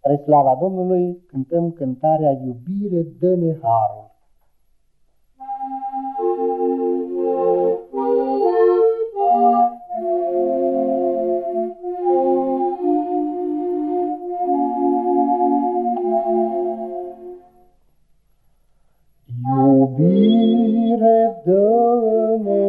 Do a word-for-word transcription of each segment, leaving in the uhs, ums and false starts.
Spre slava Domnului cântăm cântarea Iubire, dă-ne harul. Iubire, dă-ne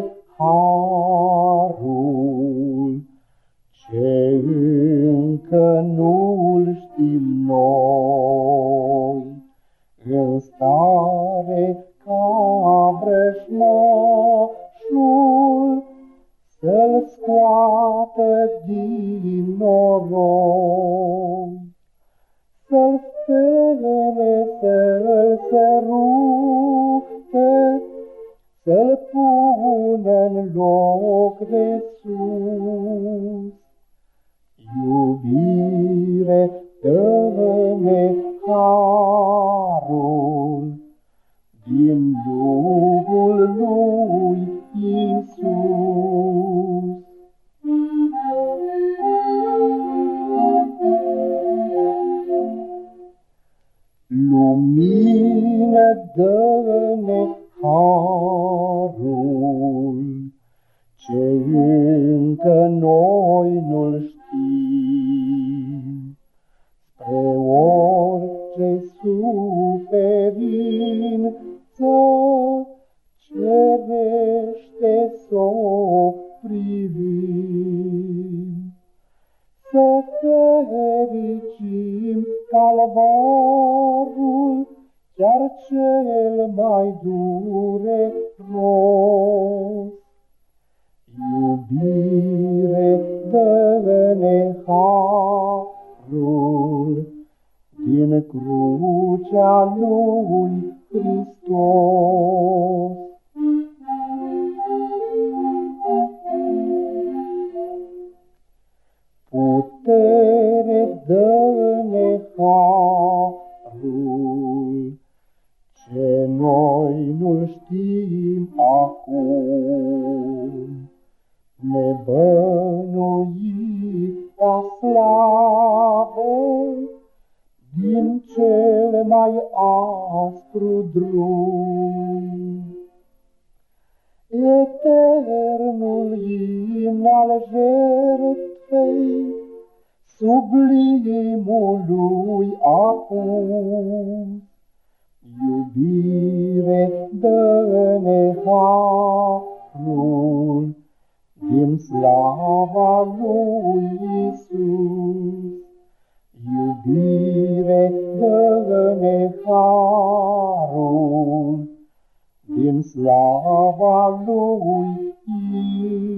harul, ce încă nu-l știm noi, în stare ca vrăjmașul să-l scoată din noroi, să-l spere, să-l sărute, să-l pună-n loc de sus. Iubire, dă-ne harul din Duhul lui Iisus. Lumină, dă-ne harul, ce încă noi nu-l știm, spre orice suferință cerește s-o privim. Să fericim calvarul, chiar cel mai dureros. Iubire, dă-ne harul din crucea lui Hristos. Putere, dă-ne harul, ce noi nu-l știm acum, nebănuita slavă din cel mai aspru drum. Eternul imn al jertfei, sublimului apus. Iubire, dă-ne harul din slava lui Iisus. Iubire, dă-ne harul din slava lui Iisus.